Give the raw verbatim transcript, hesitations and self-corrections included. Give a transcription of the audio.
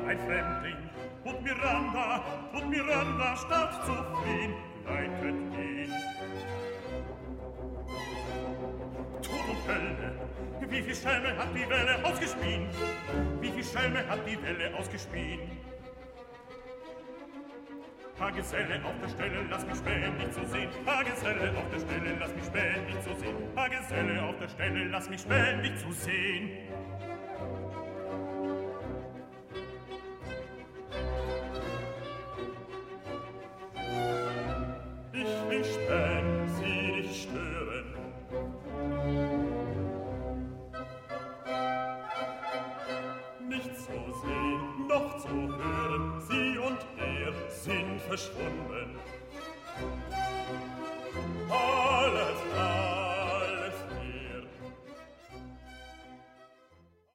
ein Fremdling. Und Miranda, und Miranda statt zu fliehen, leitet ihn. Tod und Hölle, wie viel Schelme hat die Welle ausgespien? Wie viel Schelme hat die Welle ausgespien? Ha, Geselle auf der Stelle, lass mich spähen, nicht zu sehen. Ha, Geselle auf der Stelle, lass mich spähen, nicht zu sehen. Ha, Geselle auf der Stelle, lass mich spähen, nicht zu sehen. Ich will spähen, sie nicht stören. Nicht zu sehen, noch zu hören, sie und er sind verschwunden.